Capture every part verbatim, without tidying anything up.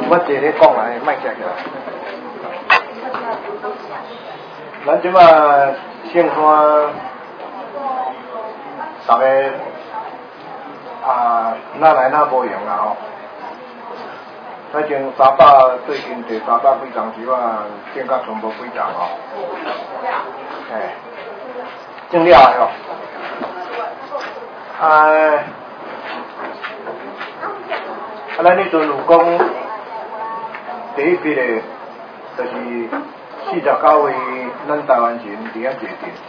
我坐咧讲来，卖食起来。咱即马圣山，大家啊，哪来哪无用啦吼。反正三百最近第三百几张时啊，变甲全部几张吼。哎，种了的吼。啊，啊，咱迄阵有讲第一批的，就是四十九位咱台湾人伫遐坐镇，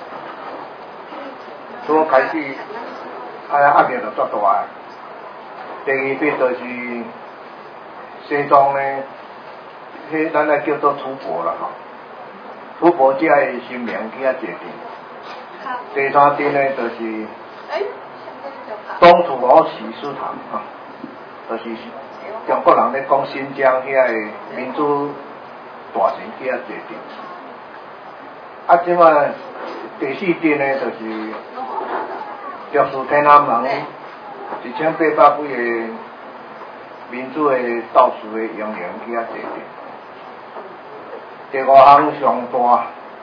所开始啊压力就足大。第二批就是西藏呢，迄咱来叫做楚国啦吼，楚国才会新名去遐坐镇。第三镇呢就是东土罗西斯坦啊，就是中国人咧讲新疆遐个民主大城去遐坐镇。啊，即摆第四镇呢就是玉树天安门一千八百几个民主的斗士的英灵去遐坐镇。第五项上大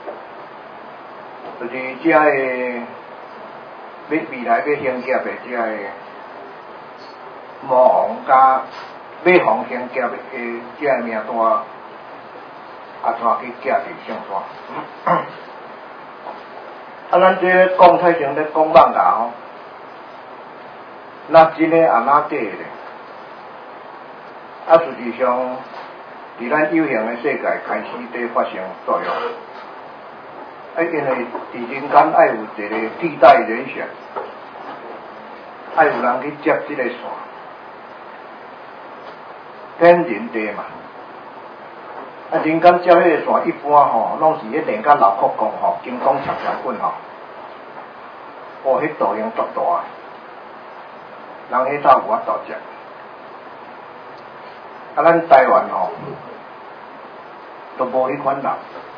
就是遮个。要未来要兴建的这个魔王加马皇兴建的这个名单，啊，带去寄伫圣山。啊，咱这讲太前咧讲蠓牙吼，那真诶也哪假咧？啊，实际上，伫咱有形诶世界开始伫发生作用。啊，因为伫人间爱有一个替代人选，爱有人去接这个线，天人地嘛。啊，人间接迄个线一般吼，拢是迄连甲老壳讲吼，金光闪闪滚吼，哦，迄作用足大，人迄早有法度接。啊，咱台湾吼，都无迄款人。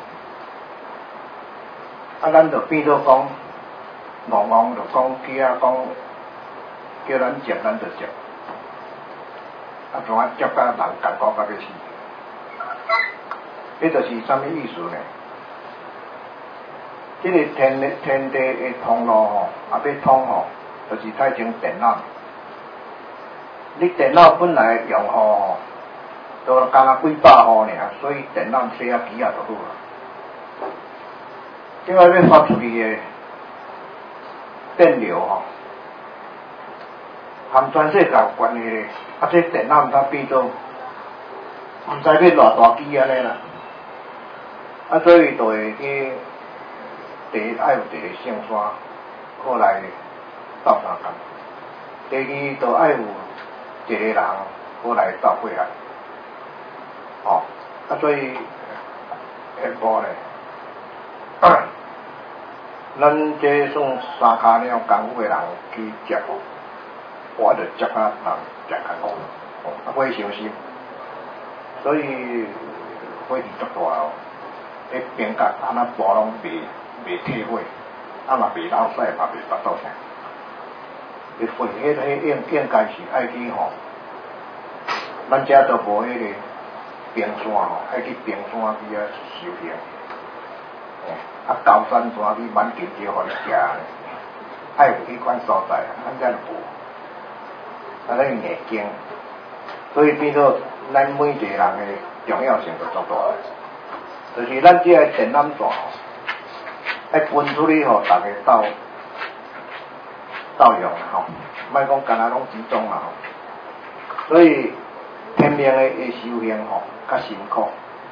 啊，咱就变做讲，戆戆就讲去啊，讲叫咱接，咱就接。啊，怎啊接甲人感觉甲要死？迄就是啥物意思呢？即、这个天地天地的通路吼，啊要通吼，就是太前电脑。你电脑本来用户吼，都干若几百户尔，所以电脑写啊机啊就好啦。即摆要发出去的电流吼，含全世界有关系的，啊，这电脑它变做毋知要偌大机安尼啦，啊，所以就会去第一爱有一个圣山，好来斗相共；第二就爱有一个人好来斗过来，哦，啊，所以下晡咧。咱这算三骹了功夫的人去接，我就接啊人接艰苦，啊，火伤心，所以火气足大哦。迄边角安那波拢袂袂退火，啊嘛袂老屎，嘛袂巴肚啥。迄火迄迄应应该是爱去吼，咱遮都无迄个冰山吼，爱去冰山去遐修行。啊，高山山去满金蕉互你食咧，爱有迄款所在，咱遮无，啊，咱硬经，所以变做咱每一个人的重要性就足大，就是咱这个电缆线，爱分出去互大家斗斗用吼，莫讲干那拢集中啦吼，所以天命的的修行吼较辛苦，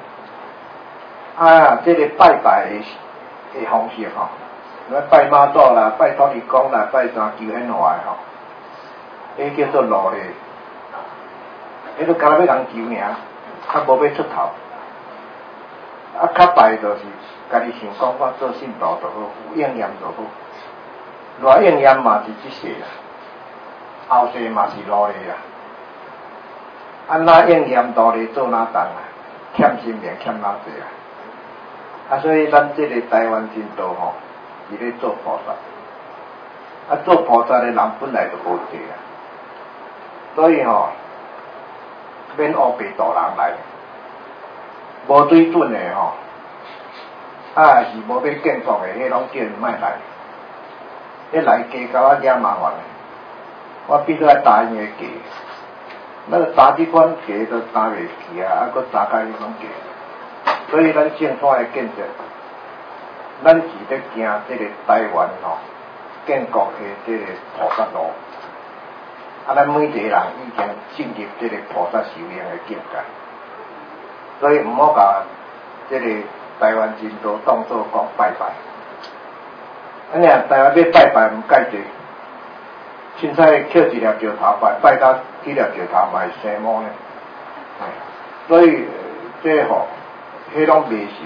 啊，这个拜拜的。的方式吼，咱拜妈祖啦，拜土地公啦，拜啥求显化的吼，迄叫做路咧，迄都干那要人求尔，较无要出头。啊，较拜就是家己想讲，我做信徒就好，有应验就好，偌应验嘛是即世啦，后世嘛是路咧啦。啊，哪应验道理做哪重啊？欠心命欠哪济啊？啊，所以咱这个台湾真道吼，是咧做菩萨。啊，做菩萨的人本来就无济啊，所以吼， 免乌白大人来，无水准的吼，啊是无要建国的，迄拢叫伊莫来。迄来加甲我惹麻烦，我必须来答应个价。那个查即款价都查袂起啊，啊，搁查甲迄种价。所以咱政府的建设，咱是咧行即个台湾吼建国的即个菩萨路。啊，咱每一个人已经进入即个菩萨修行的境界，所以毋好甲即个台湾真道当作讲拜拜。安尼啊，台湾要拜拜毋介济，凊彩捡一粒石头拜，拜到几粒石头嘛是生毛呢。所以这吼，迄拢迷信。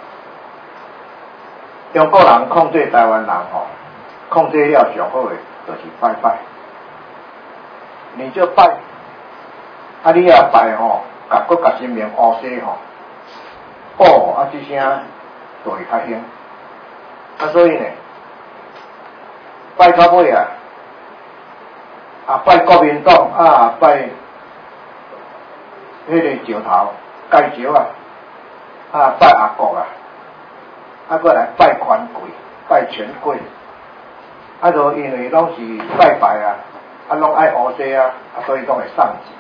中国人控制台湾人吼，控制了上好诶，就是拜拜。你就拜，啊你啊拜吼，甲搁甲身边乌西吼，哦啊即声就会较兴。啊所以呢。拜到尾啊，啊拜国民党啊拜迄个石头盖石啊，啊拜阿国啊，啊过来拜权贵，拜权贵，啊就因为拢是拜拜啊，啊拢爱乌西啊，啊所以拢会送钱，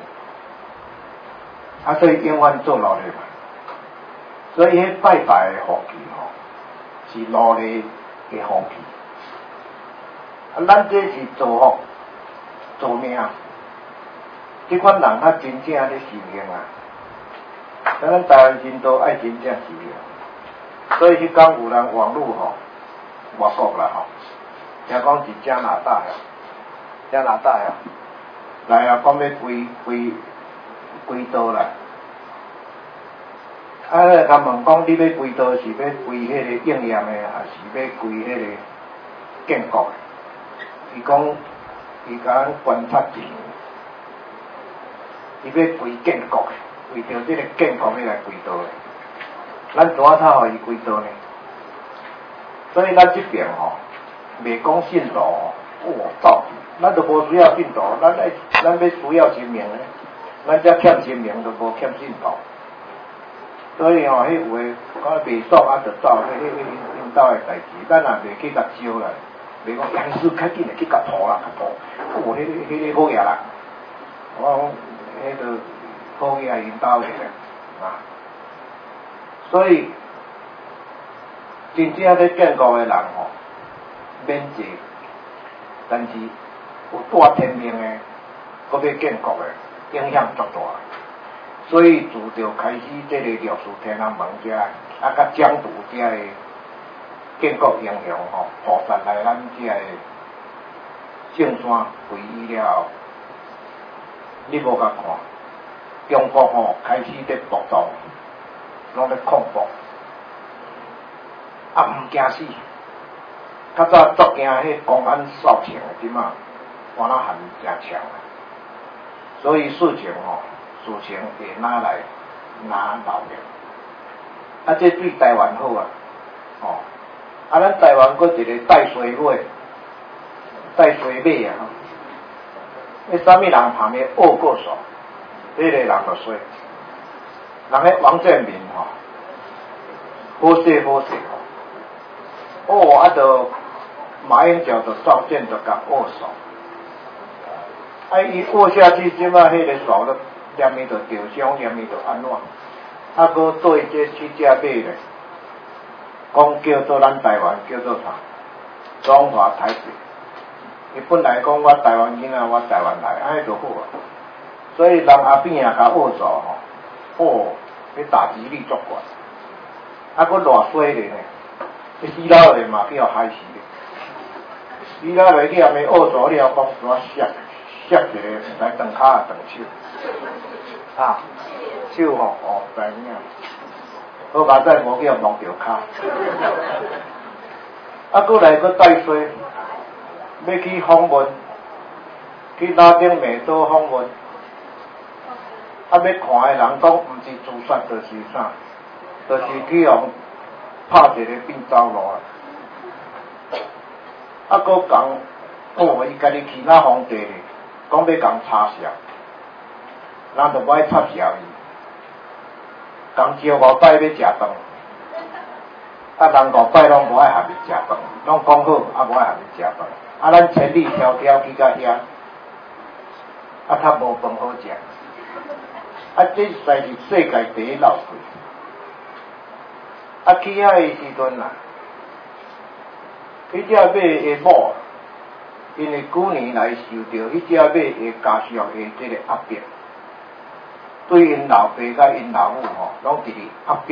啊所以永远做落去嘛，所以迄拜拜的福气吼，是努力的福气。啊，咱这是造福、造命，这款人他真正咧修行啊。咱台湾人都爱真正修行，所以迄讲有人网络吼，外国啦吼，听讲是加拿大呀，加拿大呀，来啊，讲要归归归岛啦。啊，他问讲你要归岛是要归迄个应验的，还是要归迄个建国的？伊讲，伊甲咱观察一下，伊要归建国的，为着这个建国要来归岛的，咱怎啊他互伊归岛呢？所以咱这边吼，袂讲信道哦，哇到底，咱都无需要信道，咱爱咱要需要神明呢，咱只欠神明都无欠信道。所以吼，迄有诶讲袂爽啊，就走，迄迄迄因兜诶代志，咱也袂去甲招啦。袂讲杨师较紧诶去甲拖啦，甲拖，哦，迄个迄个好嘢啦，我讲迄个好嘢因兜诶啊，所以真正咧建国诶人吼，免济，但是有大天命诶，搁要建国诶，影响足大。所以自就开始这个历史天安门遮，啊甲讲读遮个建国英雄吼，菩萨来咱遮个圣山皈依了后，你无甲看，中国吼开始在暴动，拢咧恐怖，啊毋惊死，较早足惊迄公安扫枪的，即马我那喊真强，所以事情吼。事情会拿来拿老命，啊，这对台湾好啊，哦，啊，咱台湾搁一个带水马，带水马啊，迄啥物人旁边恶过手，迄、那个人就衰，人迄王建民吼，好势好势吼，哦，啊，就马英九就照见就甲握手，啊，伊握下去即马迄个手都。念伊就受伤，念伊就安怎？啊，搁对这去只马咧，讲叫做咱台湾叫做啥？中华台北。伊本来讲我台湾囡仔，我台湾来，安尼就好啊。所以人阿扁也甲握手吼，哦，迄打击力足悬。啊，搁偌衰咧呢？迄死老咧嘛叫害死咧。死老咧念伊握手了，讲怎摔摔一个来断骹啊断手。啊，手吼哦知影，好佳哉无叫摸着骹，啊，过来搁带衰，要去访问，去拉丁美洲访问，啊，要看的人讲毋是自杀就是啥，就是去互拍一个变走路啊，啊，搁讲哦，伊家己其他皇帝咧，讲要共插销。 咱就爱插潲伊，讲招五摆要食饭，啊人五摆拢无爱合伊食饭，拢讲好啊无爱合伊食饭，啊咱千里迢迢去到遐，啊较无饭好食，啊这实在是世界第一闹鬼。啊去遐的时阵啦，迄只马的某，因为旧年来受到迄只马的家属的这个压迫，对因老爸甲因老母吼，拢直直压迫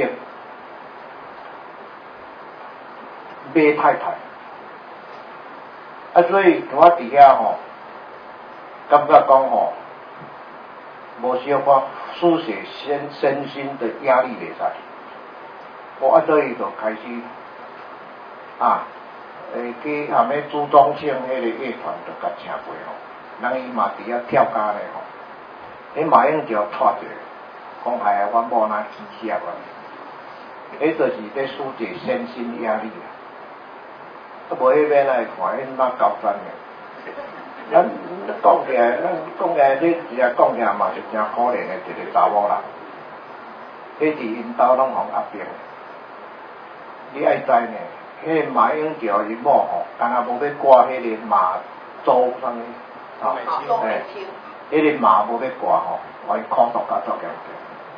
马太太。啊，所以我伫遐吼，感觉讲吼，无小可书写身身心的压力袂使。我啊，所以就开始啊，诶，去含迄朱宗庆迄个乐团就甲请过吼，人伊嘛伫遐跳咖咧吼，迄马英九拖者，讲害啊，阮某哪气死啊！迄就是咧疏解身心压力啊，啊无迄边来看，迄哪高山嘅。咱讲起来，咱讲起来，你直接讲起来嘛是真可怜的一个查某人，迄伫因兜拢互压迫。你爱知呢，迄个马英九伊某吼，敢若无要挂迄个马周啥物啊？诶，迄个马无要挂吼，我伊苦毒甲足严重。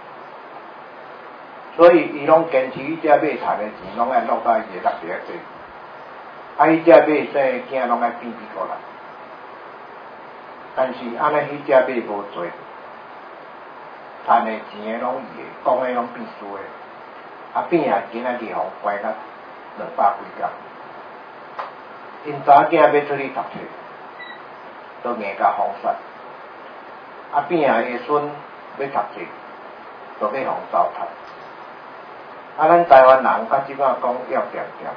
所以伊拢坚持迄只马赚的钱，拢爱落到伊个六地底。啊，迄只马生囝拢爱变美国来，但是安尼迄只马无做，赚的钱的拢伊的，讲的拢变输的。啊，变啊！今仔日互关到两百几工，因查囝要出去读册，都硬甲封杀。啊，变啊！个孙要读册，都要互糟蹋。啊，咱台湾人到即摆讲要点点，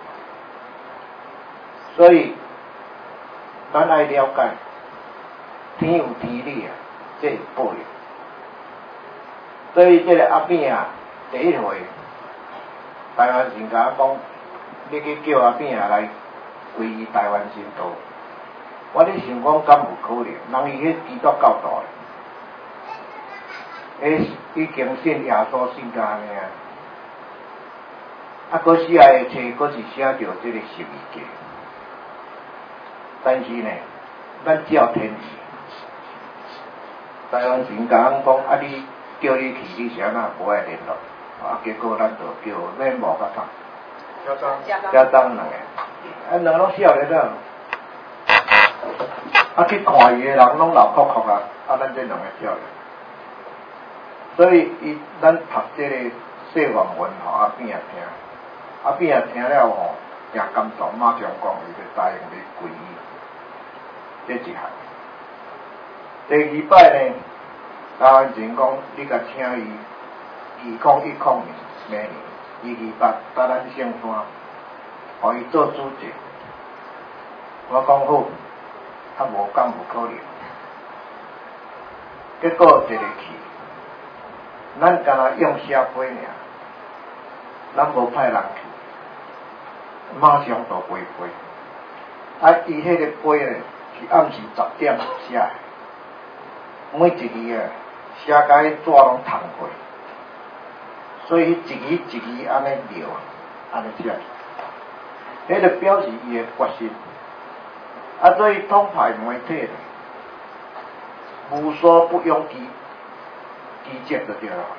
所以咱爱了解，天有天理啊，这有报应。所以这个阿扁啊，第一回。台湾人甲讲，你去叫阿扁啊来皈依台湾神道，我咧想讲，敢有可能？人伊迄基督教徒咧，迄已经信耶稣信甲安尼啊，啊，佫写诶册，佫是写着即个十字架，但是呢，咱照天意，台湾人甲咱讲，啊，你叫你去，你是安那无爱联络？啊，结果咱就叫免无甲他，家当家当两个，啊，两个拢少咧了，啊去看伊个人拢老哭哭啊，啊，咱这两个少咧，所以伊咱读这个西方文吼，啊变啊听，啊变啊听了吼，真感动，马上讲伊就答应你皈依，这一项。第二摆呢，台湾人讲你甲请伊。二零一零年明年二二八搭咱上山，互伊做主席。我讲好，啊无敢有可能。结果一个去，咱干那用写批尔，咱无派人去，马上就背批。啊，伊迄个批咧是暗时十点写，每一字啊写甲迄纸拢烫过。所以一字一字安尼聊，安尼写，迄个表示伊的决心。啊，所以统派媒体无所不用其其极就对了。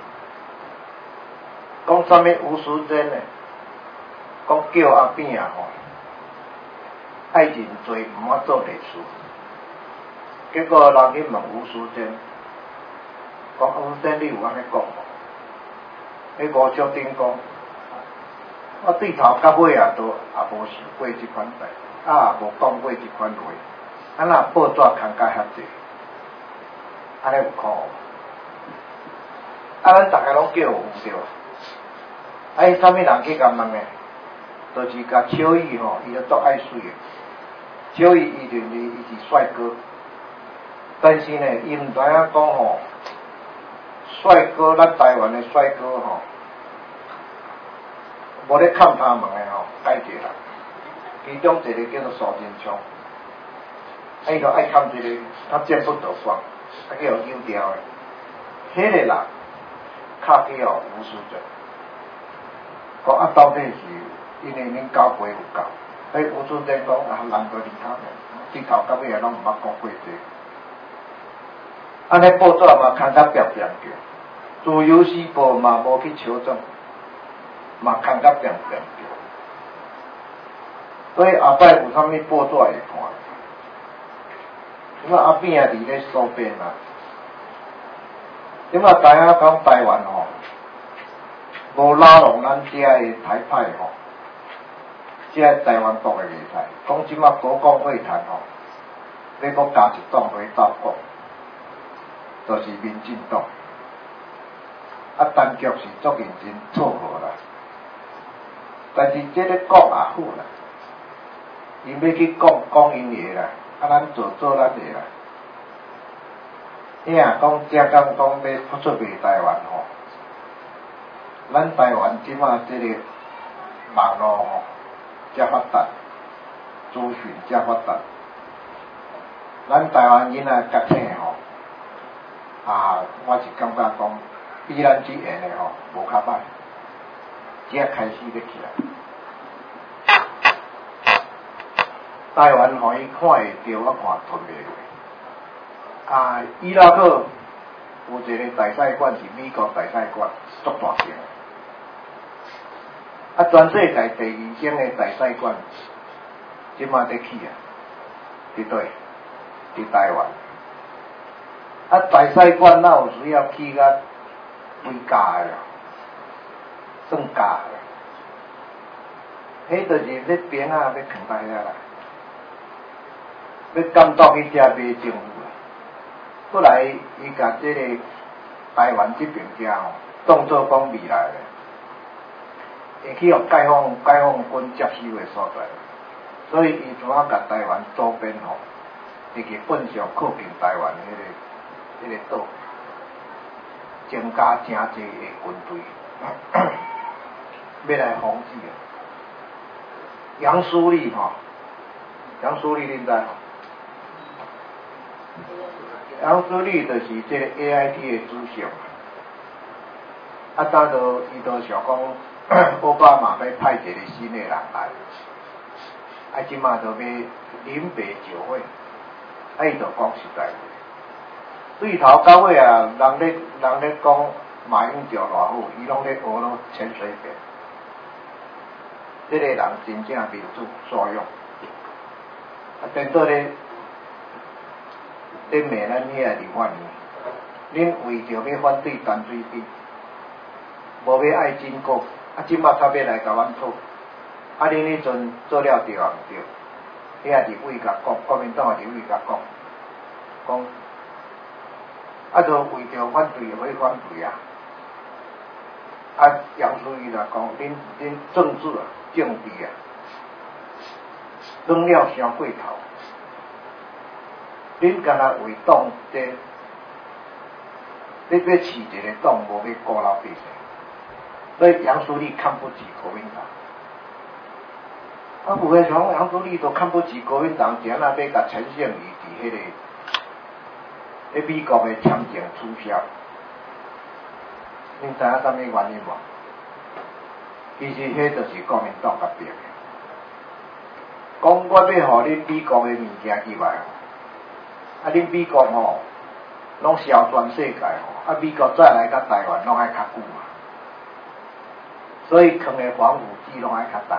讲啥物吴淑珍呢？讲叫阿扁啊吼，爱认罪，毋好做历史。结果人去问吴淑珍，讲吴淑珍你有安尼讲无？迄五小顶讲，我对头到尾啊都也无想过即款代，啊也无讲过即款话，啊那报纸刊甲遐济，安尼有可恶。啊，咱大家拢叫有对，啊，伊啥物人去甲问诶？就是甲小雨吼，伊就足爱水诶。小雨伊认为伊是帅哥，但是呢，伊毋知影讲吼。帅哥，咱台湾的帅哥吼，无咧看他们的吼，介济人，其中一个叫做苏贞昌，啊伊就爱看一个，他见不得光，啊叫有丢掉的， 迄个人较叫吴书珍，讲啊到底是因为恁交陪有够，迄吴书珍讲啊人都离头面，直头到尾啊拢毋捌讲过这。安尼报纸嘛空甲扁扁叫，自由时报嘛无去求证，嘛空甲扁扁叫。所以后摆有啥物报纸会看？咁啊阿扁啊伫咧收编啊，咁啊大家讲台湾吼，无拉拢咱遮个台派吼，遮台湾国个袂使，讲即马国共会谈吼，要搁加一党回斗国。就是民进党，啊，当局是足认真撮合啦，但是这个讲也好啦，因要去讲讲因个啦，啊，咱做做咱个啦。你若讲遮讲讲要出出卖台湾吼，咱台湾即马这个网络吼，遮发达，资讯遮发达，咱台湾囡仔觉醒吼。啊，我是感觉讲，比咱之前的吼无较歹，只开始要起来。台湾互伊看会着，我看吞袂落。啊，伊拉克有一个大使馆是美国大使馆，足大间。啊，全世界第二间的大使馆，即马在起啊，伫对，伫台湾。啊，大使馆哪有需要起甲规家的啦，算家的，迄就是咧边啊要囥大遐啦，要监督去遮买政府啦。后来伊甲即个台湾这边遮吼，当作讲未来的，会去互解放解放军接收的所在，所以伊怎啊甲台湾周边吼，伫基本上靠近台湾迄个。这个岛增加真侪的军队，要来防止啊。杨书立吼，杨书立恁知吼？杨书立就是这个 A I T 的主席，啊，当着伊就想讲，奥巴马要派一个新的人来，啊，即马就要临别酒会，啊，伊就讲实在话。对头到尾啊，人咧人咧讲马英九偌好，伊拢咧学咯潜水艇。这个人真正民主作用，啊，变做咧咧骂咱遐立法院，恁为着要反对淡水冰，无要爱真国，啊，即马才要来甲阮讨，啊，恁迄阵做了对啊毋对？遐立委甲讲，国民党立委甲讲，讲。啊，就为着反对就要反对啊！啊，杨书记来讲，恁恁政治啊、政治啊，装了伤过头。恁干那为党这，你要饲一个党，无要顾老百姓。所以杨书记看不起国民党。啊，有诶像杨书记都看不起国民党，怎那要甲陈胜宇伫迄个？咧美国的签证取消，恁知影啥物原因无？其实迄就是国民党甲逼的。讲我要互恁美国的物件入来，啊，恁美国吼，拢销全世界吼，啊，美国再来甲台湾拢爱较久嘛，所以藏的防腐剂拢爱较重。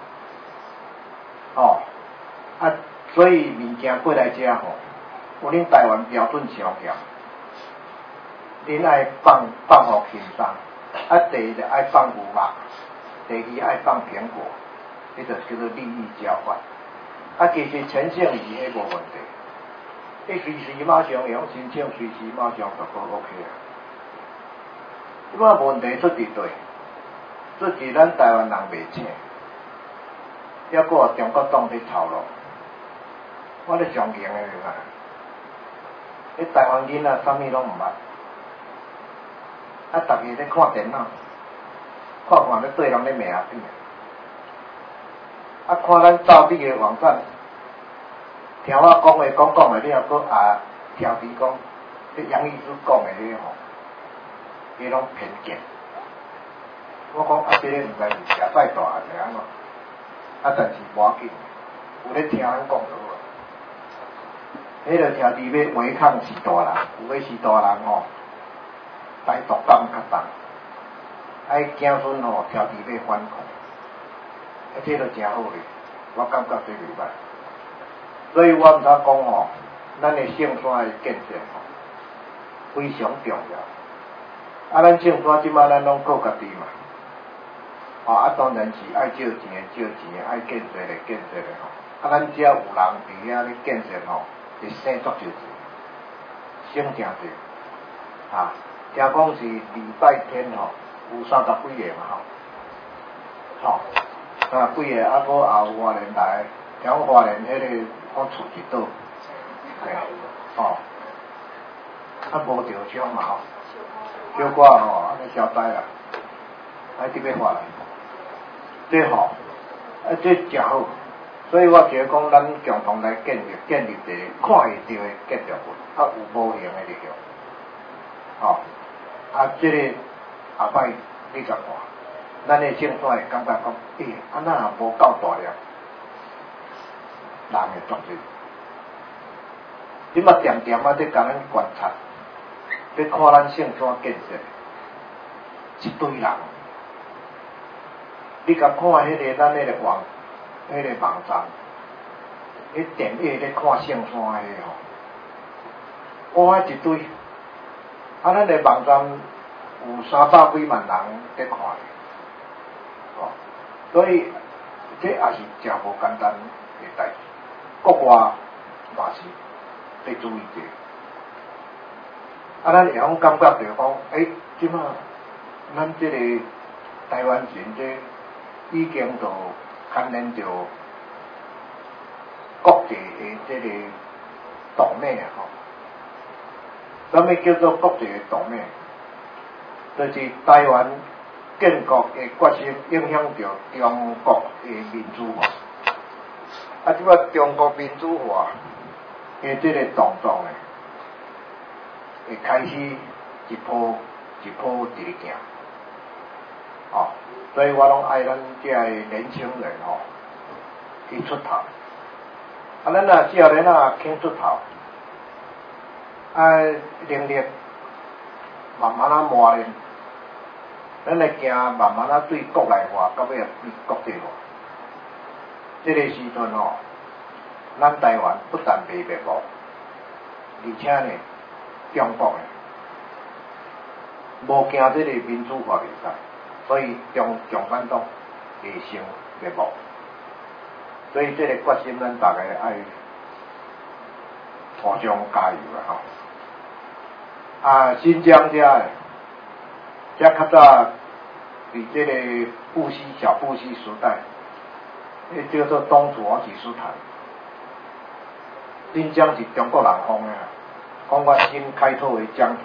哦，啊，所以物件过来遮吼。有恁台湾标准上严，恁爱放放互轻松，啊，第一爱放牛肉，第二爱放苹果，迄就叫做利益交换。啊，其实陈胜宇迄无问题，伊随时马上用申请，随时马上就都 OK 啊。即摆问题出伫对，出伫咱台湾人袂请，抑搁有中国党伫操弄，我咧上严诶个。迄台湾囡仔啥物拢毋捌，啊，逐个咧看电脑，看看咧对人咧骂啊边啊，看咱造地个网站，听我讲诶讲讲诶了，搁啊调皮讲，迄杨医师讲诶迄吼， 伊拢偏见。我讲啊，这个唔该是食再大汉是安怎？啊，但是无要紧，有咧听咱讲就好。迄个听伫要违抗是大人，有诶是大人吼，歹毒感较重，爱囝孙吼听伫要反抗，啊，这都真好咧，我感觉这袂歹。所以我毋知讲吼，咱诶圣山诶建设吼非常重要。啊，咱圣山即摆咱拢靠家己嘛。哦，啊，当然是爱借钱的借钱，爱建设的建设的吼。啊，咱只要有人伫遐咧建设吼，会生足少钱，省诚济。啊，听讲是礼拜天吼有三十几个嘛吼，吼，三十几个，啊，搁也有华人来，听讲华人迄个好厝一倒，嘿，吼，啊无着枪嘛吼，小可吼安尼交代啦，啊，特别华人。这好，啊，这真好，所以我觉得讲，咱共同来建立建立一个看会到的建筑物，啊，有无形的力量，哦，啊，这个后摆你甲看，咱的政府会感觉讲，诶、欸，啊那也无够大了，人会作祟。你嘛点点啊，在甲咱观察，在看咱圣山建设，一堆人。你甲看迄个咱迄个网，迄个网站，迄电影咧看圣山迄吼，哇一堆，啊咱个网站有三百几万人咧看，哦，所以这也是真无简单诶代志，国外嘛是得注意者，啊咱会晓感觉着讲，诶，即马咱即个台湾人这。已经就牵连着国际的这个动脉啊！吼，什么叫做国际的动脉？就是台湾建国的决心影响着中国的民主化。啊，即摆中国民主化的这个动作呢，会开始一波一波伫咧行，哦。所以我拢爱咱这个年轻人吼去出头，啊，咱啊少年啊肯出头，啊，能力慢慢啊磨练，咱会行慢慢啊对国内化，到尾啊对国际化。这个时阵吼，咱台湾不但袂灭亡，而且呢，中国呢无行这个民主化袂使。所以中共产党会成灭亡，所以这个决心咱大家爱互相加油啦吼。啊，新疆遮个，遮较早伫这个布希小布希时代，迄叫做东土耳其斯坦，新疆是中国人封的，讲我新开拓的疆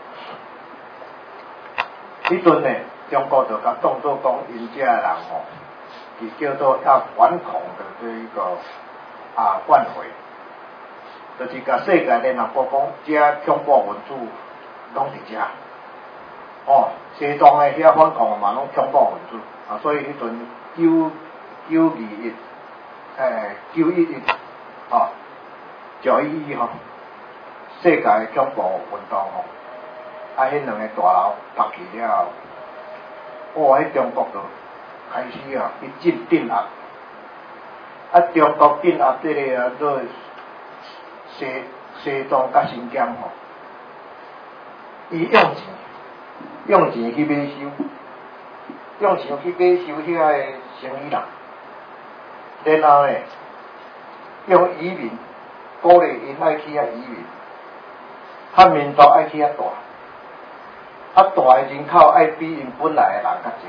土。迄阵呢？中国就甲当作讲，因遮人吼，是叫做要反恐的这一个啊范围，就是甲世界联合国讲，遮恐怖分子拢伫遮，哦，西藏的遐反恐嘛拢恐怖分子啊，所以迄阵九九二一，诶九一一，哦，九一一吼，世界的恐怖运动吼，啊，迄两个大楼拍起了后。哇！喺中国就开始啊，去进镇压，啊，中国镇压这个啊，做西西藏甲新疆吼，伊用钱，用钱去买收，用钱去买收遐个生意人，然后呢，用移民鼓励因爱去遐移民，汉民族爱去遐大。啊，大诶人口爱比因本来诶人较济，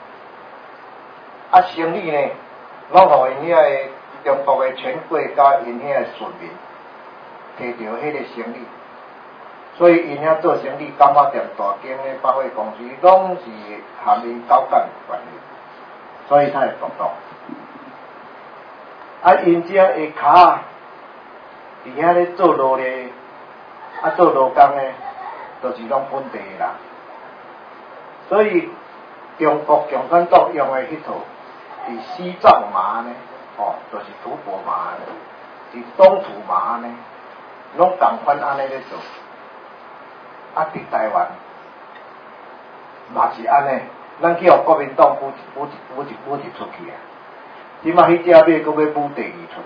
啊，生理呢，拢互因遐个中国诶权贵甲因遐个顺民摕到迄个生理，所以因遐做生理干妈店、大间诶百货公司，拢是含因高干有关系，所以才会独到。啊，因遮下骹伫遐咧做劳力，啊做劳工诶，就是拢本地诶人。 所以中国共产党用的迄套伫西藏嘛呢，哦，就是吐蕃嘛呢，伫东土嘛呢，拢共款安尼咧做。啊，伫台湾嘛是安尼，咱去互国民党补一补一补一补一出去啊！即马迄只马佫要补第二出。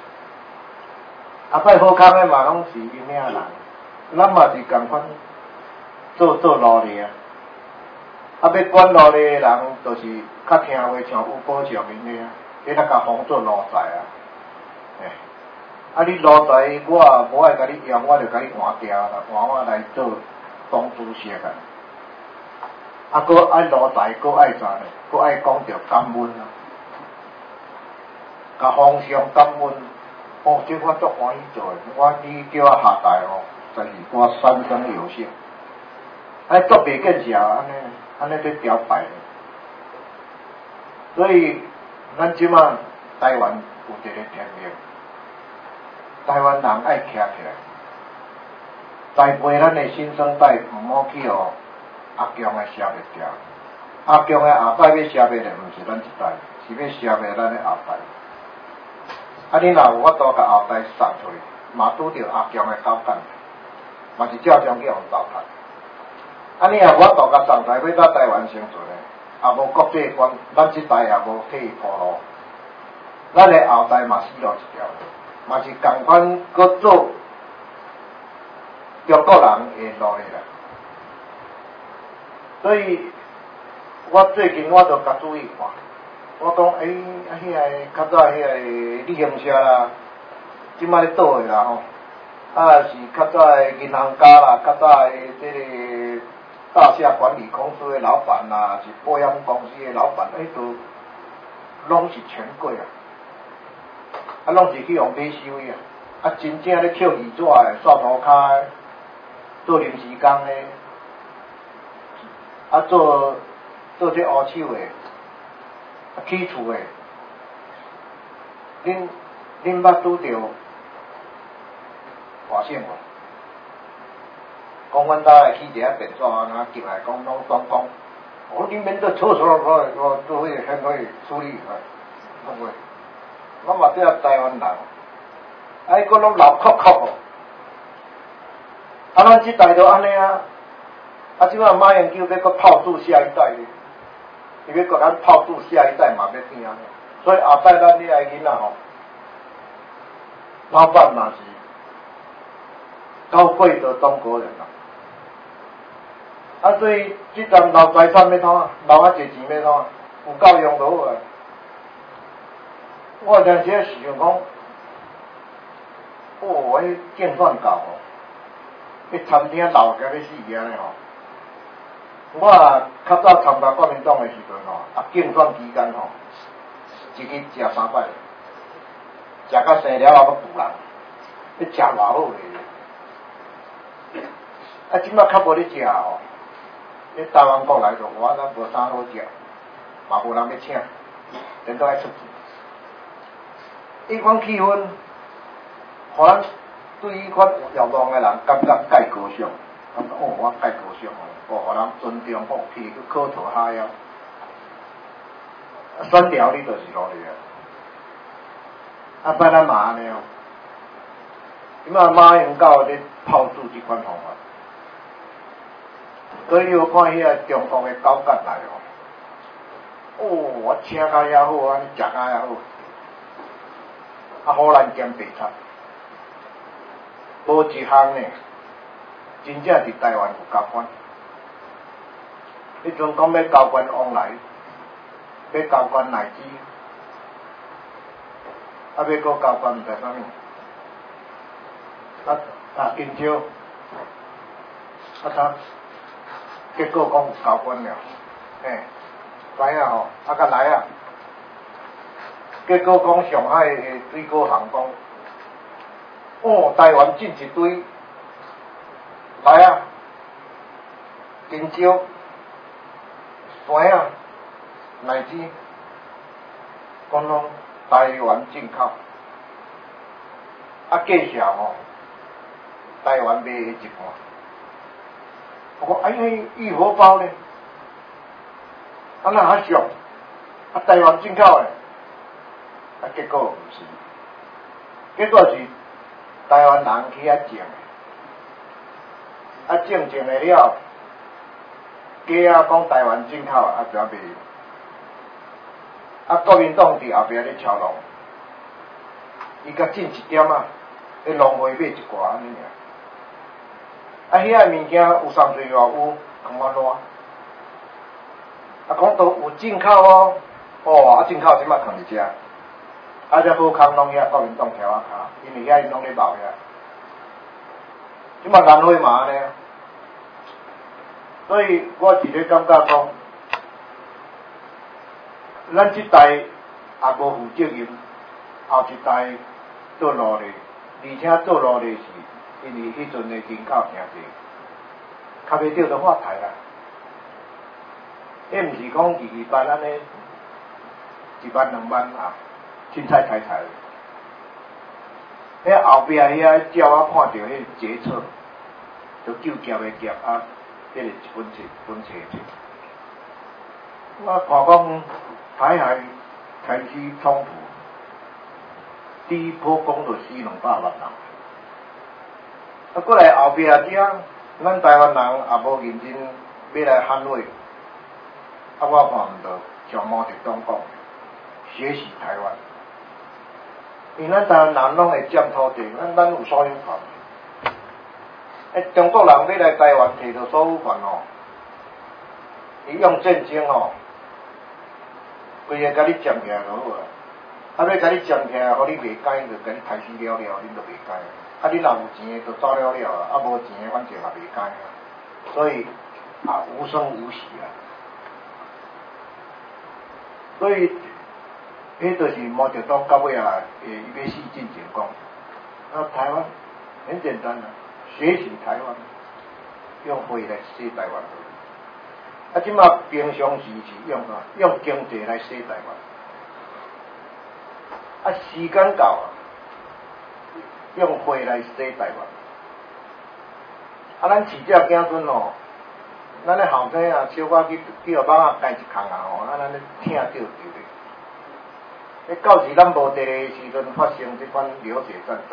啊，拜好康的嘛拢是因遐人，咱嘛是共款做做奴隶啊。啊，要管奴隶的人，就是较听话，像吴宝强因个啊，你若甲封做奴才啊，诶，啊，你奴才我啊无爱甲你用，我就甲你换掉啦，换我来做党主席啊。啊，佫爱奴才，佫爱啥呢？佫爱讲着感恩啊，甲皇上感恩。哦，这我足欢喜做诶，我你叫我下台哦，真是我三生有幸。哎，做袂见效，安尼安尼在摇摆。所以咱即马台湾有一个天命，台湾人爱徛起来，栽培咱的新生代，毋好去互阿强的消灭掉。阿强的下摆要消灭的，毋是咱一代，是要消灭咱的后代。啊！你若有法度甲后代送出去，嘛拄着阿强的交干，嘛是照常去互糟蹋。啊！你若无法度甲送出来，要到台湾生存的，也无国际观，咱即代也无替伊铺路，咱的后代嘛死路一条，嘛是共款搁做中国人的奴隶啦。所以，我最近我就较注意看。我讲，诶、欸，啊，迄个较早迄个李兴社啦，即摆咧倒去啦吼，啊是较早的银行家啦，较早的这个大厦管理公司的老板啦，是保险公司的老板，迄、欸、都拢是权贵啊，啊，拢是去用买收的啊，啊，真正咧捡二纸的、刷涂骹的、做临时工的，啊，做做这乌手的。起厝诶，恁恁捌拄着外省无？讲阮兜来起一下电话，然后进来讲拢讲讲，我恁免得错错我我都会很可以处理啊，不会。我嘛这台湾人，哎，佫拢老壳壳哦，啊，咱即代就安尼啊，啊，即摆马英九要佫炮制下一代咧。伊要甲咱炮制下一代嘛要听啊，所以后摆咱你爱囡仔吼，老板嘛是高贵的中国人啦，啊，所以即阵留财产要创啊，留啊侪钱要创啊，有够用就好啊。我当时想讲，哦，迄竞选到吼，迄餐厅留甲要死个咧吼。我啊，较早参加国民党的时阵吼，啊竞选期间吼，一日食三摆，食到生了后佫补人，你食偌好诶！啊，即摆较无咧食吼，你台湾国来着，我咱无啥好食，嘛无人要请，人都爱出钱。迄款气氛，互咱对迄款有欲望诶人感觉介高尚，感觉哦，我介高尚哦。哦，互人尊重，哦，去去考讨下腰，选条你就是落去啊。啊，摆咱嘛安尼哦，即马马英九咧炮制即款方法，所以你有看迄个中国的高干来哦，哦，我请甲也好，安尼食甲也好，啊，好咱兼白菜，无一项呢，真正伫台湾有交关。迄阵讲要交关往来，要交关乃至，啊，要搁交关毋知啥物，啊啊金蕉，啊啥，结果讲有交关了，嘿，知影吼，啊甲来啊，结果讲上海的水果行讲，哦，台湾进一堆，来啊，金蕉。蟳啊，乃至讲拢台湾进口，啊价钱吼，台湾卖一半。我讲哎呀，玉荷包呢？ 啊那较俗，啊台湾进口的，啊结果毋是，结果是台湾人去遐种的，啊种种的了，假啊讲台湾进口啊就卖，啊国民党伫后壁咧操弄，伊甲进一点啊，迄农会买一寡安尼尔。啊，遐个物件有三岁偌有，讲我烂。啊，讲都有进口哦，哦，啊进口即摆藏伫遮，啊遮好康拢遐国民党徛啊骹，因为遐因拢咧闹遐。即摆南汇嘛安尼，所以我是咧感觉讲，咱即代也无负责任，后一代做努力，而且做努力是。因为迄阵的人口诚济，较袂着就发财啦。迄毋是讲二二班安尼，一班两班啊，凊彩财财。迄后壁遐鸟啊，看着迄决策，就救夹的夹啊，迄个一本册本册册。我看讲台海开始冲突，第一波攻就死两百万人。啊，过来后壁遮，咱台湾人也无认真要来捍卫，啊，我看毋到像毛泽东讲，学习台湾，因为咱台湾人拢会占土地，咱咱有所有权。诶，中国人要来台湾摕到所有权哦，伊用战争哦，规个甲你占起来就好啊，啊，要甲你占起来，互你袂改，就甲你杀死了了，恁就袂改。啊！你若有钱的就走了了啊，啊无钱的反正也袂改啊，所以啊无声无息啊。所以，迄就是毛泽东到尾啊，诶，伊要死进前讲，啊台湾很简单啊，学习台湾，用火来洗台湾。啊，即马平常时是用啊，用经济来洗台湾。啊，时间到啊。用火来洗台湾，啊！咱饲只囝孙哦，咱咧后生啊，小可去去互蠓仔咬一空啊吼，啊，咱咧疼着着咧。迄到时咱无地的时阵发生即款流血战争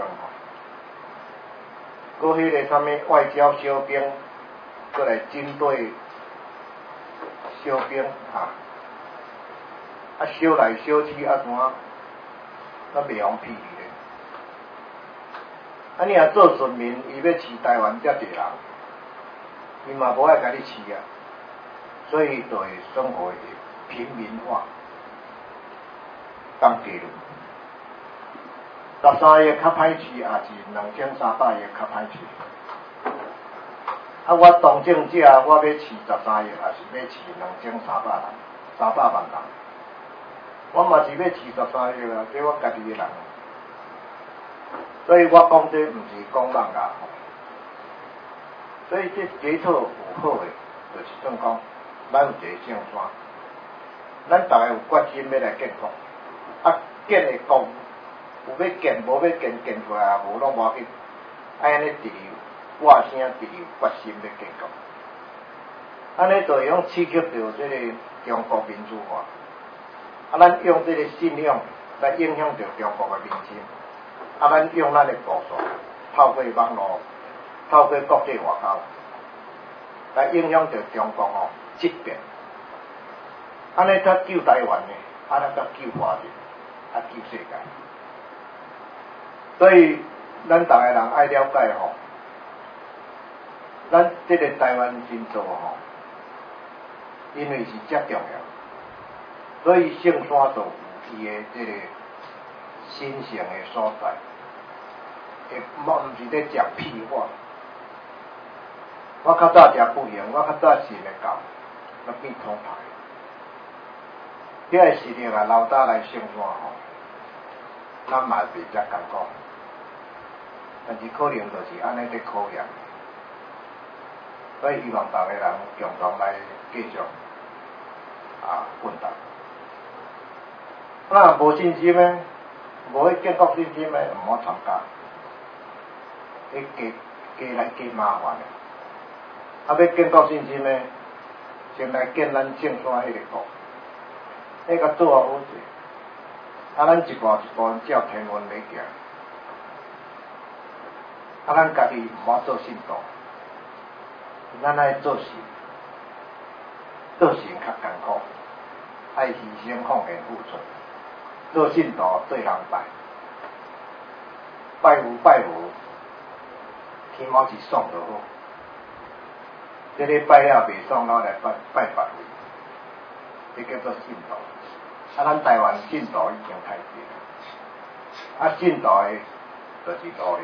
吼，搁迄个啥物外交小兵，搁来针对小兵啊，啊烧来烧去啊怎啊，咱袂用屁咧。啊！你若做顺民，伊要饲台湾遮济人，伊嘛无爱甲你饲啊，所以就会生活会平民化。当结论，十三亿较歹饲，也是两千三百亿较歹饲。啊，我当政者，我要饲十三亿，也是要饲两千三百人，三百万人。我嘛是要饲十三亿啊，这我家己的人。所以我讲这毋是讲人啊，所以这决策有好诶，就是算讲，咱有一个胜山，咱逐个有决心要来建国，啊建诶国有要建无要建，建出来也无拢无要紧，爱安尼直流话声直流决心要建国，安尼就会用刺激到这个中国民主化，啊咱用这个信仰来影响到中国诶民心。啊，咱用咱的步数，透过网络，透过国际外交，来影响到中国吼质变。安尼才救台湾呢，安尼才救华人，啊救世界。所以咱逐个人爱了解吼，咱这个台湾真做吼，因为是遮重要，所以圣山就有伊的这个神圣的所在。诶，我毋是咧讲屁话。我较早食不赢，我较早信咧教，那变通牌。遐个实力啊，留倒来圣山吼，咱嘛袂遮艰苦，但是可能就是安尼咧考验。所以希望逐个人共同来继续啊奋斗。那无信心诶，无去建国信心诶，毋好参加。迄加加来加麻烦诶，啊！要建国信心诶， 先来建咱正山迄个国，迄个做啊好势。啊，咱一步一步照天文来行，啊，咱家己毋好做信徒，咱爱做事，做事较艰苦，爱牺牲奉献付出。做信徒对人拜，拜佛拜佛，天毛是爽就好。这个拜了袂爽，咱来拜拜别位，这叫做信徒。啊，咱台湾信徒已经太济了，啊，信徒的就是努力。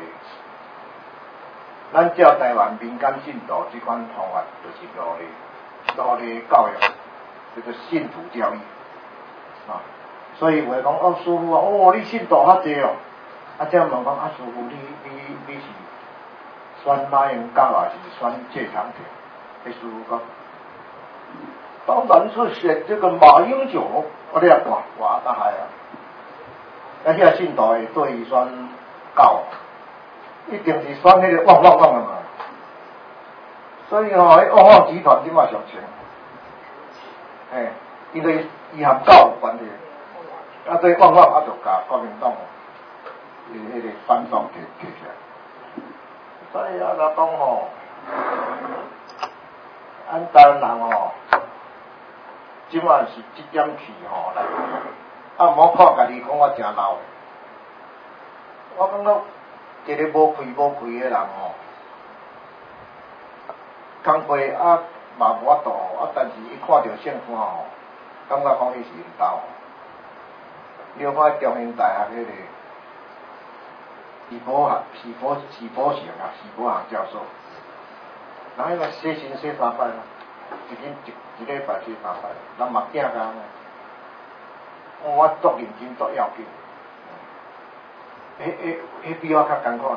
咱照台湾民间信徒这款方法，就是努力，努力教育，叫做信徒教育啊。所以话讲，哦，师傅啊，哦，你信徒较济哦，啊，这样问讲，啊，师傅，你你你是选哪样教啊，是选谢长廷？迄师傅讲，当然是选这个马英九。我咧看，哇，大海啊！啊，遐信徒会做伊选教，一定是选迄个旺旺旺的嘛。所以吼，迄旺旺集团即马上清，嘿，因为伊和教有关系。啊，这旺旺啊，就甲国民党伊迄个反党摕摕起来。所以啊，来讲吼，咱台湾人吼。即马是即点气吼来，啊，毋好看家己讲我诚老。我感觉一个无开无开的人吼，工课啊嘛无法度，啊，但是伊看到现况吼，感觉讲伊是因兜。了解中兴大学迄个徐博学、徐博、徐博成啊，徐博行教授，人迄个洗身洗三摆啦，一天一。一礼拜洗三摆，人嘛惊干呢。我做认真做要紧，迄迄迄比我较艰苦呢。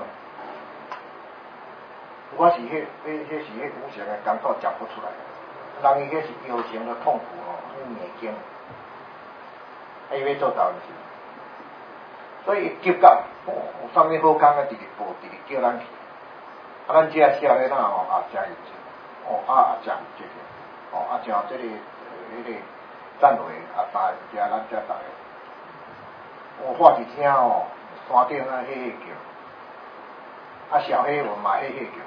我是迄迄迄是迄五行的艰苦食不出来，人伊迄是腰型的痛苦哦，迄眼睛，啊伊要做导游，所以急到哦，有啥物好工啊，直直报，直直叫咱去，啊咱这少年仔吼也真认真，哦啊也真积极。哦，啊，像这个迄个站会啊，大食咱遮大个，我话一听哦，山顶啊嘿嘿叫，啊小黑我嘛嘿嘿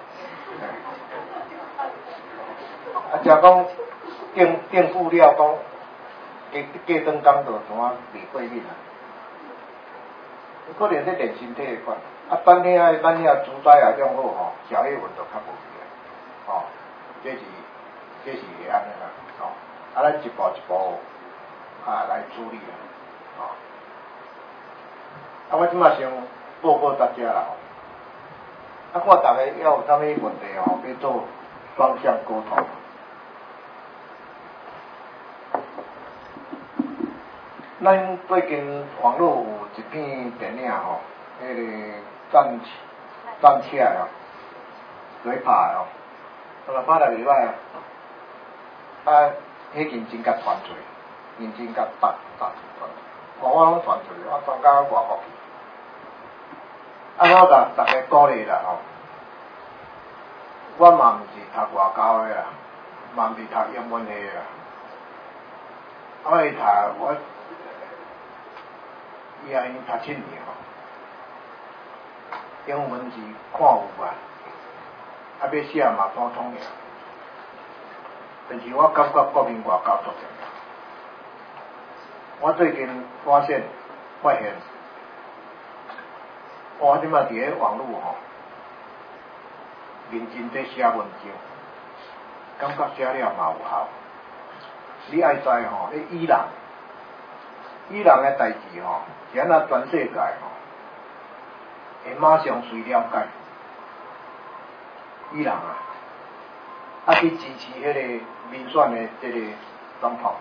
叫，啊，正讲订订布料讲，加加长工就怎啊袂过瘾啊？可能是练身体的款，啊，等遐咱遐主宰啊种好吼，小黑纹就较无去啊，哦，这是。这是会安尼啦，哦，啊，咱一步一步啊来处理啦，哦，啊，我即马想报告大家啦，啊，看大家要有啥物问题吼，要做双向沟通。咱最近网络有一篇电影吼，迄个战战车哦，水拍哦，怎么拍了礼拜啊？啊，迄认真甲传出，认真甲答答传，我我拢传出去，我传到外国去。啊，我甲大家鼓励啦吼，我嘛毋是读外交的啦，嘛毋是读英文的啦，我是读我伊也因读七年吼，英文是看有啊，啊要写嘛普通尔。但是我感觉国民外交足重要。我最近发现发现，我即马伫咧网络吼，认真在写文章，感觉写了嘛有效。你爱知吼，迄伊朗，伊朗诶代志吼，是安那全世界吼，会马上随了解。伊朗啊，啊去支持迄个民选诶即个总统，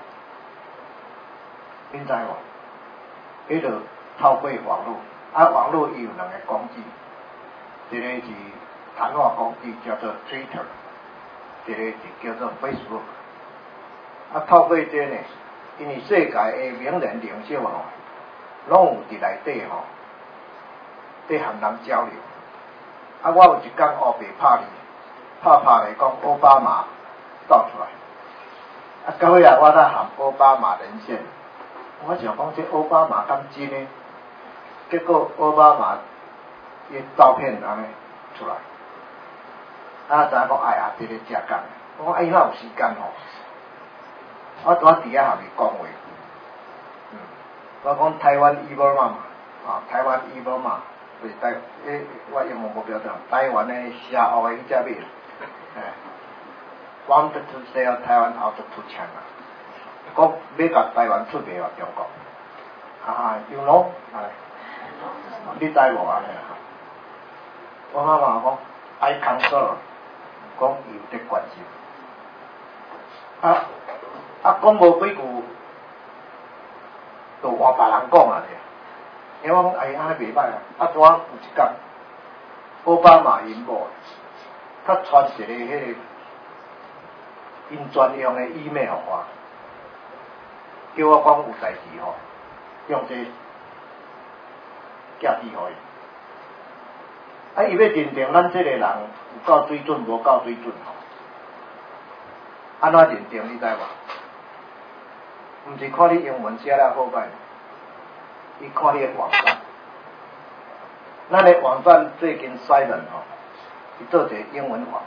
恁知无？迄个透过网络，啊网络伊有两个工具，一个是谈话工具叫做 Twitter， 一个是叫做 Facebook。啊，透过这呢，因为世界诶名人领袖吼，拢有伫内底吼，伫和人交流。啊，我有一工黑白拍哩，拍拍来讲奥巴马走出来， 啊，到尾啊，我才含奥巴马连线，我想讲这奥巴马敢真呢？结果奥巴马伊照片安尼出来，啊，知影讲哎呀，这个正讲，我讲哎，哪有时间吼？我拄仔伫遐下面讲话，嗯，我讲台湾伊波妈嘛，啊，台湾伊波妈，就是台，诶，我英文无标准，台湾的邪恶的迄只米，哎 ，wanted to sell Taiwan out to China， 讲要甲台湾出卖互中国，啊 ，you know， 啊，你知无安尼啊？我妈妈讲 I concern， 讲伊有伫关心，啊。啊，讲无几句，就换别人讲啊！因为我讲哎，安尼袂歹啊！啊，拄仔有一天，奥巴马因某，他传一个迄个因专用的 email 互我，叫我讲有代志吼，用这寄寄互伊。啊，伊要认定咱这个人有够水准无够水准吼，安怎认定你知无？毋是看你英文写了好歹，伊看你的网站。咱的网站最近衰人吼，伊做一个英文化，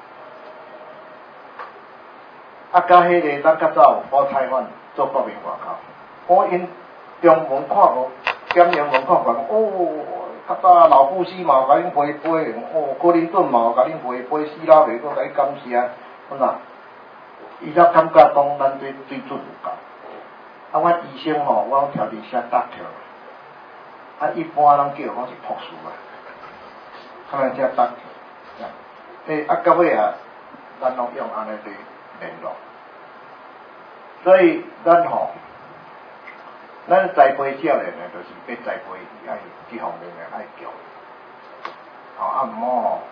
啊，甲迄个咱较早有包菜饭做国民外口，我因中文看无，点英文看讲哦，较早老布希嘛甲恁陪陪，哦，克林顿嘛甲恁陪陪，希拉里佫甲伊感谢，我呐，伊才感觉讲咱这水准有够。啊，阮医生吼，我调伫写 doctor， 啊，一般拢叫我是博士啊，可能写 doctor， 诶，啊，到尾啊，咱拢用安尼去联络，所以咱吼，咱栽培少年诶，就是要栽培爱这方面诶爱强，吼啊，毋好吼，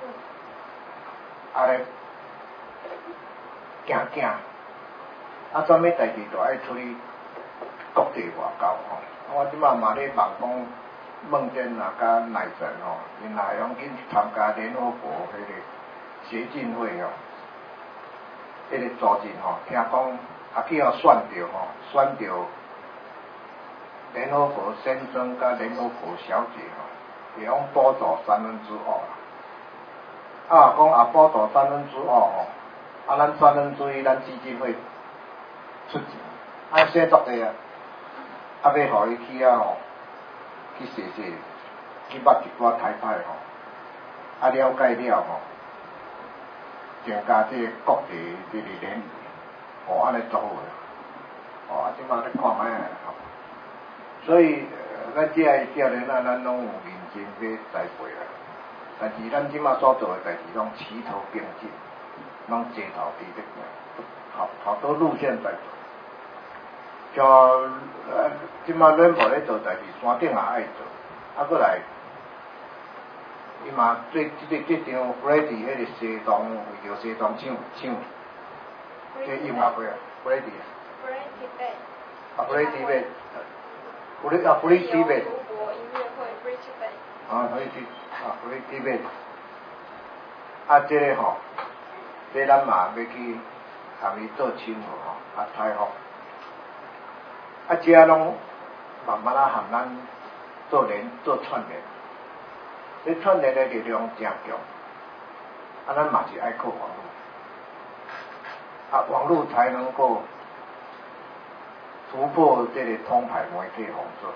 安尼惊惊，啊，啥物代志都爱出去。国际外交吼，我即马嘛咧问讲，孟建啊甲乃神吼，因来用紧参加联合国迄个协进会哦，迄个组织吼，听讲啊去互选着吼，选着联合国先生甲联合国小姐吼，会用补助三分之二，啊讲啊补助三分之二吼，啊咱三分之一咱基金会出钱，啊写作地啊。啊，要互伊去啊吼，去写写，去捌一寡台派吼，啊了解了吼，增加这个国际这个联谊，哦安尼做伙，哦啊即马咧看卖吼，所以咱这个少年啊，咱拢有认真去栽培啦，但是咱即马所做的代志拢齐头并进，拢街头伫咧行，好好多路线在走。像呃，即马阮无咧做代志，山顶也爱做，啊，过来，伊嘛最即个即张 Freddie 迄个西装，为着西装唱唱，这音乐会啊 ，Freddie 啊 ，Freddie 啊 ，Freddie 贝，弗利啊 ，Freddie 贝，啊，Freddie 啊 ，Freddie 贝，啊，这个吼，这咱嘛要去含伊做亲和吼，啊，太好。啊，遮拢慢慢啊，含咱做联做串联，这串联的力量真强。啊，咱嘛是爱靠网络，啊，网络才能够突破这个通牌媒体封锁。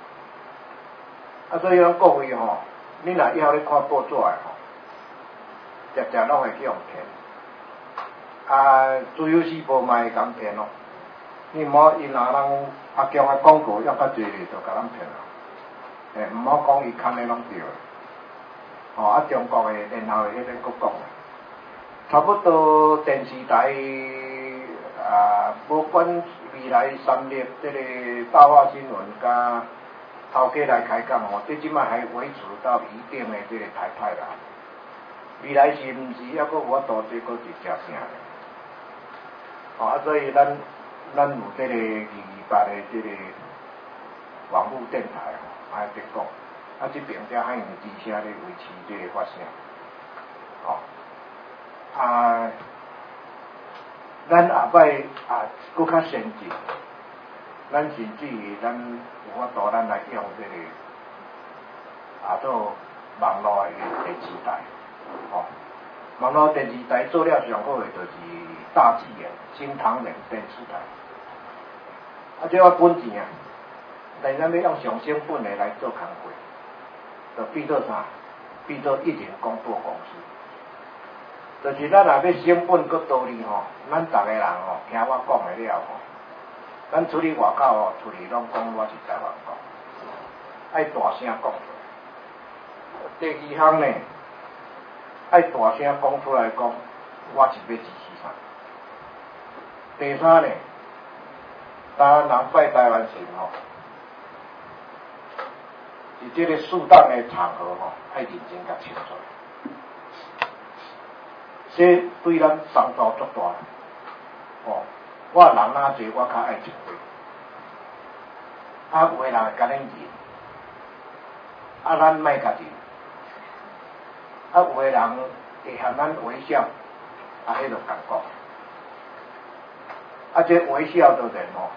啊，所以讲各位吼，你若以后咧看报纸诶吼，常常拢会去用骗。啊，自由时报嘛会讲骗咯。你毋好因若人阿强诶广告约较济咧，就甲咱骗啊！诶，毋好讲伊牵诶拢对。哦，啊，中国诶，然后迄个国讲，差不多电视台啊，无管未来三立即个大话新闻甲头家来开讲吼，即即摆还维持到一定诶即个台派啦。未来是毋是抑佫有法度即佫是食啥咧？哦，啊，所以咱。咱有这个二二八的这个网络电台吼，爱得讲，啊这边才海洋之声咧维持这个发声，哦，啊， 咱后摆啊，搁较先进，咱甚至于咱有法度，咱来用这个啊做网络的电视台，哦，网络电视台做了上好的就是大纪元、新唐人电视台，啊，这我本钱啊，但咱要用上成本的来做工作，就变做啥？变做一人广播公司。就是咱若要成本搁道理吼，咱逐个人吼听我讲的了吼，咱出去外口吼，出去拢讲我是台湾讲，爱大声讲出来。第二项呢，爱大声讲出来讲，我是要支持啥。第三呢，台湾人拜台湾神吼，是这个适当的场合吼，爱认真甲唱出来。这对咱帮助足大，哦，我人哪济，我较爱唱歌，啊，有个人会甲咱认，啊，咱莫甲认，啊，有个人会向咱微笑，啊，迄就感觉，啊，这微笑的人哦，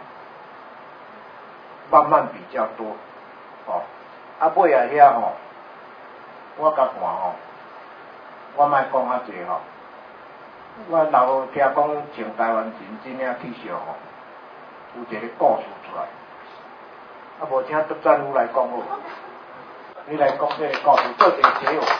慢慢比较多，哦，啊，尾啊遐吼，我甲看吼，我莫讲啊济吼。我老听讲，像台湾真真正气象吼，有一个故事出来，啊，无请德战夫来讲好，你来讲这个故事，做一个结尾。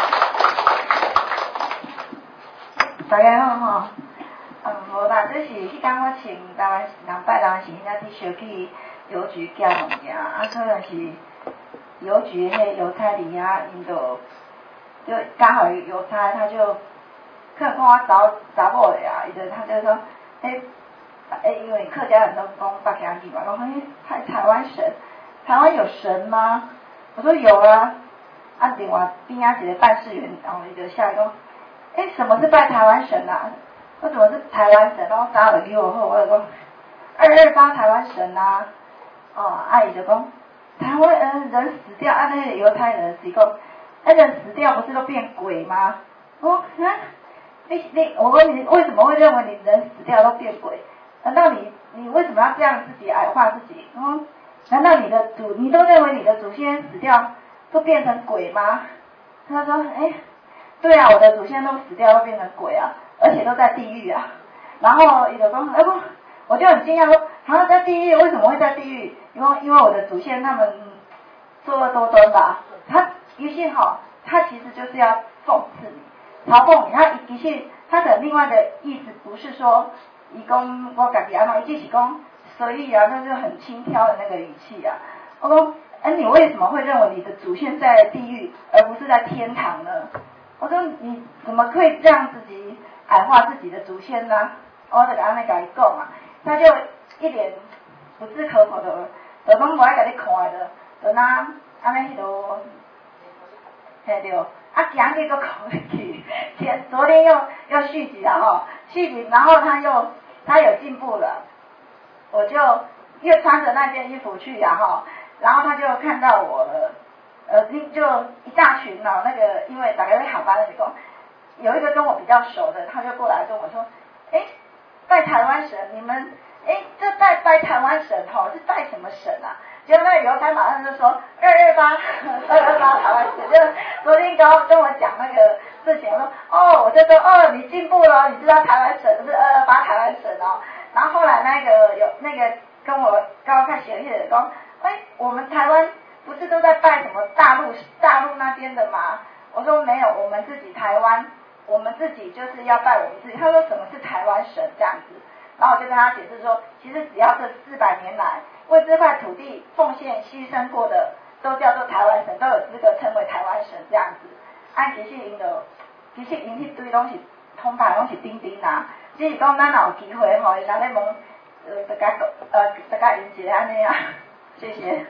大家好吼，嗯，无啦，这是迄天我穿台湾人拜台湾神迄只 T 恤去邮局寄物件，啊，可能是邮局迄邮差里啊，因就就刚好邮差他就。客人跟我找查某的啊，伊就他就说，诶、欸，诶、欸，因为客家人都讲北京语嘛，我说诶，台台湾神，台湾有神吗？我说有啊，啊，另外边仔一个办事员，然后伊就下来讲，诶、欸，什么是拜台湾神啊？我怎么是台湾神？然后打了给我后，我就讲二二八台湾神啊，哦，阿姨就讲台湾人人死掉，啊，那个犹太人是讲，那人死掉不是都变鬼吗？我说啊。你你，我问你，为什么会认为你人死掉都变鬼？难道你你为什么要这样自己矮化自己？嗯，难道你的祖你都认为你的祖先死掉都变成鬼吗？他说，哎，对啊，我的祖先都死掉都变成鬼啊，而且都在地狱啊。然后一个说，哎不，我就很惊讶说，他在地狱为什么会在地狱？因为因为我的祖先他们作恶多端吧。他于是哈，他其实就是要讽刺你。嘲讽你，他其实他的另外的意思不是说，伊讲我家己安怎，伊就是讲，所以啊，那就很轻佻的那个语气啊。我说，哎，你为什么会认为你的祖先在地狱，而不是在天堂呢？我说，你怎么可以这样自己矮化自己的祖先呢？我就安尼甲伊讲啊，他就一脸不置可否的，就拢无爱甲你看的，就那安尼迄度，嘿对。啊，今日个考去，前昨天又又续集了哈，续集，然后他又他有进步了，我就又穿着那件衣服去呀哈，然后他就看到我了，呃，就一大群哦，那个因为大概会航班的时候，有一个跟我比较熟的，他就过来跟我说，哎，拜台湾神，你们哎这拜拜台湾神哈，是拜什么神啊？结果那个邮差马上就说二二八二二八台湾神，就昨天跟跟我讲那个事情，我说哦，我就说哦，你进步了，你知道台湾神是二二八台湾神哦。然后后来那个有那个跟我刚刚看写的人说，哎，我们台湾不是都在拜什么大陆大陆那边的吗？我说没有，我们自己台湾，我们自己就是要拜我们自己。他说什么是台湾神这样子，然后我就跟他解释说，其实只要这四百年来。为这块土地奉献牺牲过的，都叫做台湾神，都有资格称为台湾神这样子。按其实因的，其实因迄堆拢是通牌拢是钉钉啦。只是讲咱若有机会吼，伊若咧问，呃，大家呃大家应一下安尼啊，谢谢。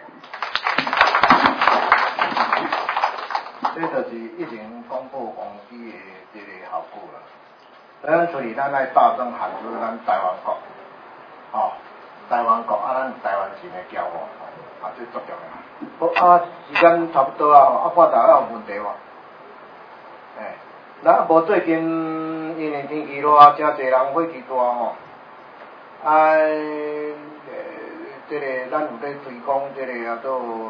这就是一人广播公司的这个效果啦。咱所以咱爱大声喊出咱台湾国，吼、哦。台湾国啊，咱台湾人的骄傲，啊，这足重要。好啊，时间差不多啊，啊，看大家有问题无？诶， 那无最近因为天气热，真侪人火气大吼。啊，这个咱有咧推广这个叫做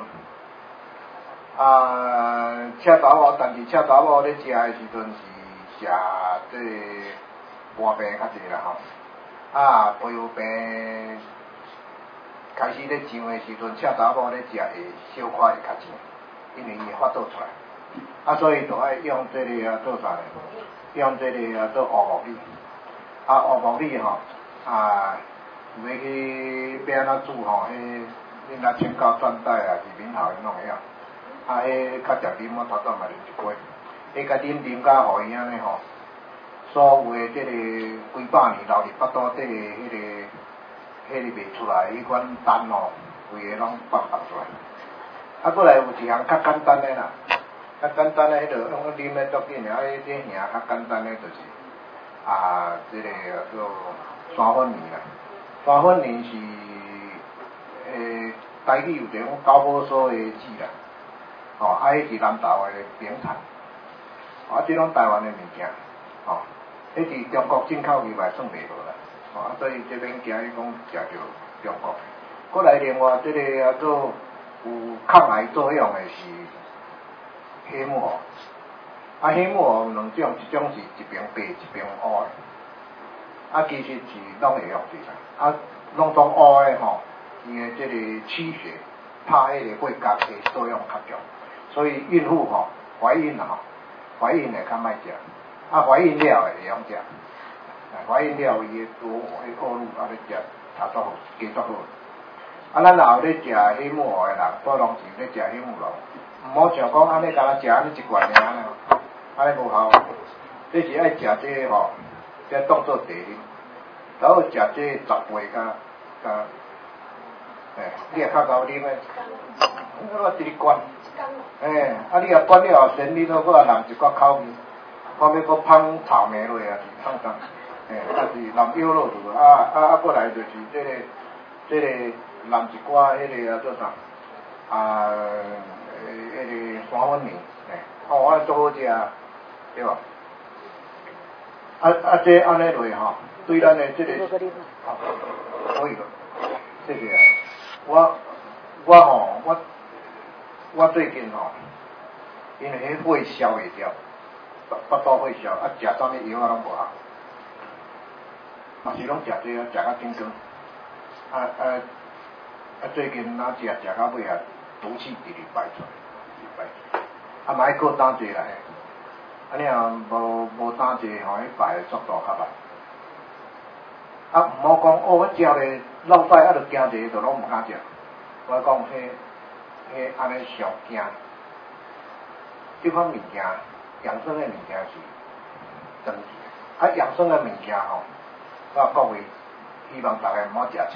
啊赤豆腐，但是赤豆腐咧食的时阵是食这肝病较济啦吼。啊，皮肤病开始咧上的时阵，赤豆腐咧食会小可会较上，因为伊会发作出来。啊，所以就爱用这个啊做啥呢？用这个啊做乌木李。啊，乌木李吼啊，要去要安怎煮吼？迄恁若请教转带啊，是闽头弄个啊。啊，迄较食啉啊，头头嘛啉一杯。迄甲啉啉甲互伊安尼吼，所有的这个几百年留伫腹肚底的迄个、迄个袂出来迄款痰吼，规个拢放放出来。啊，过来有一项较简单的啦。较简单诶，迄个用啉诶足紧诶，啊，迄这兄较简单诶，就是啊，这个叫山粉面啦。山粉面是诶，台语有一种高波素诶籽啦，吼、哦，啊，迄是南投诶名产，啊，即种台湾诶物件，吼、哦，迄是中国进口入来算袂落啦，吼、啊，所以这边惊伊讲食着中国。过来另外这个啊做有抗癌作用诶是。黑木耳，啊，黑木耳有两种，一种是一边白一边乌的，啊，其实是拢会用的啦，啊，拢种乌的吼，伊的这个驱血、怕迄个血压的作用较强，所以孕妇吼怀孕啦吼，怀孕的较歹食，啊，怀孕了的会用食，怀孕了伊的多迄个乳啊咧食，差足好，加足好。啊，咱若有咧食黑木耳的人，多拢是咧食黑木耳。毋好像讲安尼，甲咱食安尼一罐尔呢，安尼无效。你是爱食这个吼，这当做茶啉，然后食这个十杯甲甲，诶，你也较够啉诶，我一日灌，诶，啊你也灌了后，先你都搁来淋一寡口味，看要搁芳草莓落啊，是放啥？诶，啊是淋腰落去，啊啊啊，过来就是这个这个淋一寡迄个啊做啥？啊。诶，迄个山粉面，诶，哦，啊，足好食啊，对吧？啊啊，这安尼落吼，对咱的这个，啊，可以了，谢谢啊。我我吼，我我最近吼，因为迄火消袂掉，腹肚火消，啊，食啥物药啊拢无效，嘛是拢食这个，食到真光，啊啊啊，最近哪食食到尾啊？毒气直直排出来，直排出来，啊，嘛爱过打者来，安尼啊无无打者吼，迄排的速度较慢。啊，毋好讲哦，我食咧落屎啊，着惊者，着拢毋敢食。我讲迄迄安尼上惊，即款物件，养生的物件是长期。啊，养生的物件吼，我各位希望大家毋好食青，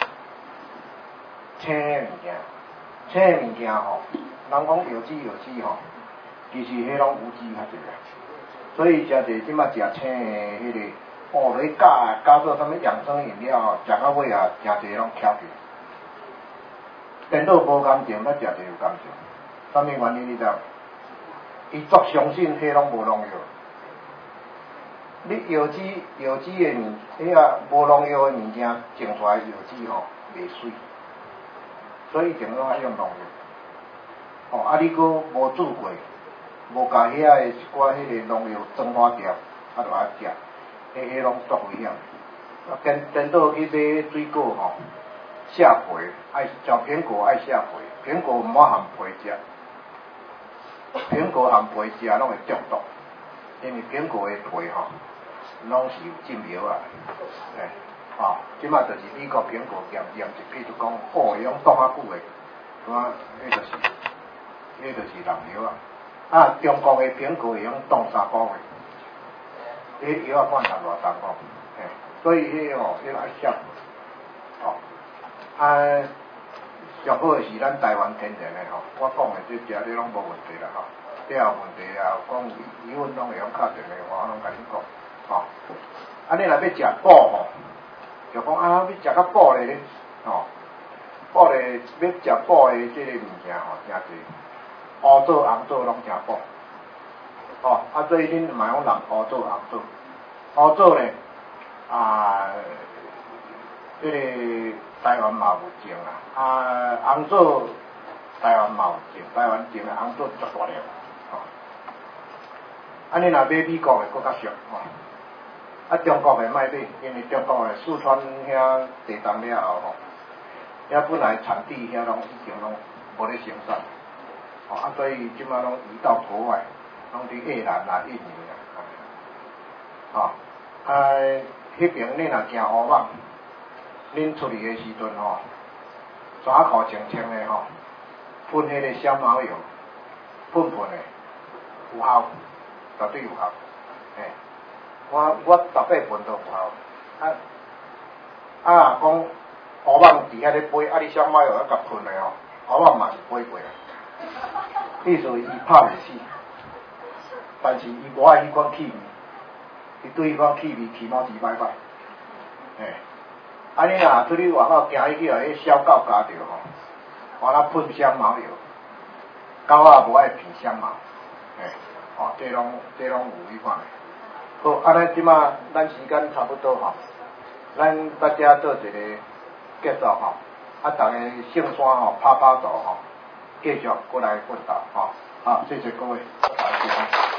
青的物件。青的物件吼，人讲有机有机吼，其实迄拢有机较济啦。所以诚济即摆食青的迄、那个，哦，咧加加做啥物养生饮料，食到尾啊，诚济拢翘起。颠倒无感情，咱食者有感情。啥物原因你知？伊足相信迄拢无农药。你有机有机的物，迄啊无农药的物件种出来有机吼，袂水。所以一定拢爱用农药，哦，啊，你搁无煮过，无甲遐个一寡迄个农药蒸化掉，啊，就爱食，迄迄拢足危险。啊，颠颠倒去买水果吼，下皮，爱像苹果爱下皮，苹果毋好含皮食，苹果含皮食拢会中毒，因为苹果的皮吼，拢是有浸药啊，诶。哦，即摆就是美国苹果验验一批就讲，哦，伊拢冻较久诶，咁啊，迄就是，迄就是农药啊。啊，中国诶苹果会用冻三个月，迄药啊看人偌重哦，嘿，所以迄吼，迄爱少，哦，啊，上好诶是咱台湾天然诶吼，我讲诶即食你拢无问题啦吼，你有问题啊，讲疑问拢会用敲电话，我拢甲你讲，吼，啊，你若要食补吼。就讲啊，你食较补咧，吼，补咧要食补诶，即个物件吼，诚济，乌棗、红棗拢诚补。 哦，啊，所以恁嘛用人乌棗、红棗，乌棗咧啊，迄、那个台湾嘛有种啦，啊，红棗台湾嘛有种，台湾种的红棗足大粒，哦，啊，你若买美国的搁较俗，哦，啊，中国的卖买，因为中国的四川遐地动了后吼，遐本来产地遐拢已经拢无咧生产，哦，啊，所以即马拢移到国外。拢伫越南啦、印尼啦，哦，啊，迄边你若行乌网，恁出去的时阵吼，衫裤穿穿的吼，喷迄个香茅油，喷喷的，有效，绝对有效，嘿，我我逐摆喷都有效，啊啊，讲乌网伫遐咧飞，啊，你香茅油啊甲喷的吼，乌网嘛是飞过来，意思伊拍袂死。但是伊无爱迄款气味，伊对迄款气味起毛几摆摆，嘿，啊你若出去外口行去叫迄小狗咬着吼，完了喷香茅油，狗仔无爱闻香茅，嘿，哦，这拢这拢有迄款的。好，安尼即马咱时间差不多吼，咱大家做一个结束吼，啊，逐个姓山吼拍拍肚吼，继续过来奋斗吼，好，谢谢各位，好，谢谢。